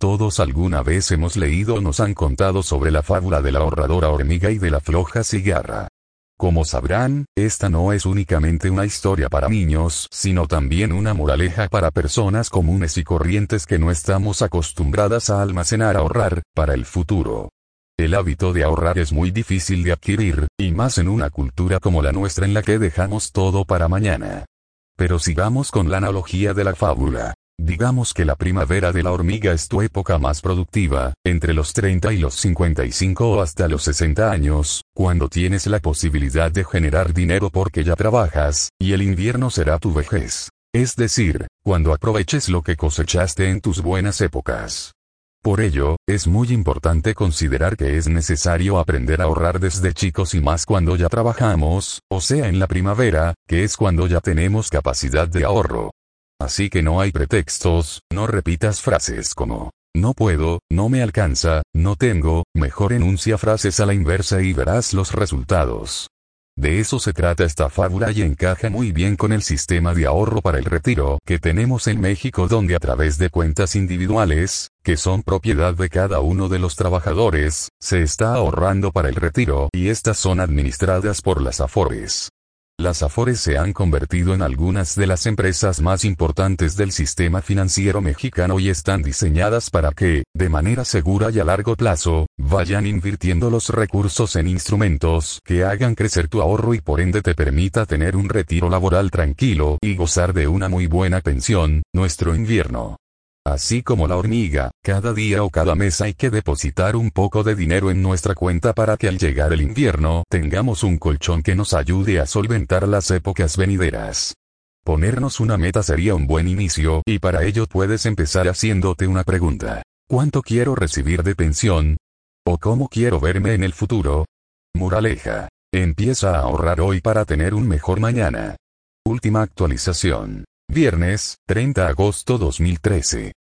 Todos alguna vez hemos leído o nos han contado sobre la fábula de la ahorradora hormiga y de la floja cigarra. Como sabrán, esta no es únicamente una historia para niños, sino también una moraleja para personas comunes y corrientes que no estamos acostumbradas a almacenar ahorrar para el futuro. El hábito de ahorrar es muy difícil de adquirir, y más en una cultura como la nuestra en la que dejamos todo para mañana. Pero sigamos con la analogía de la fábula. Digamos que la primavera de la hormiga es tu época más productiva, entre los 30 y los 55 o hasta los 60 años, cuando tienes la posibilidad de generar dinero porque ya trabajas, y el invierno será tu vejez. Es decir, cuando aproveches lo que cosechaste en tus buenas épocas. Por ello, es muy importante considerar que es necesario aprender a ahorrar desde chicos y más cuando ya trabajamos, o sea en la primavera, que es cuando ya tenemos capacidad de ahorro. Así que no hay pretextos, no repitas frases como, no puedo, no me alcanza, no tengo, mejor enuncia frases a la inversa y verás los resultados. De eso se trata esta fábula y encaja muy bien con el sistema de ahorro para el retiro que tenemos en México, donde a través de cuentas individuales, que son propiedad de cada uno de los trabajadores, se está ahorrando para el retiro y estas son administradas por las Afores. Las Afores se han convertido en algunas de las empresas más importantes del sistema financiero mexicano y están diseñadas para que, de manera segura y a largo plazo, vayan invirtiendo los recursos en instrumentos que hagan crecer tu ahorro y por ende te permita tener un retiro laboral tranquilo y gozar de una muy buena pensión, nuestro invierno. Así como la hormiga, cada día o cada mes hay que depositar un poco de dinero en nuestra cuenta para que al llegar el invierno tengamos un colchón que nos ayude a solventar las épocas venideras. Ponernos una meta sería un buen inicio y para ello puedes empezar haciéndote una pregunta. ¿Cuánto quiero recibir de pensión? ¿O cómo quiero verme en el futuro? Moraleja. Empieza a ahorrar hoy para tener un mejor mañana. Última actualización. Viernes, 30 de agosto 2013.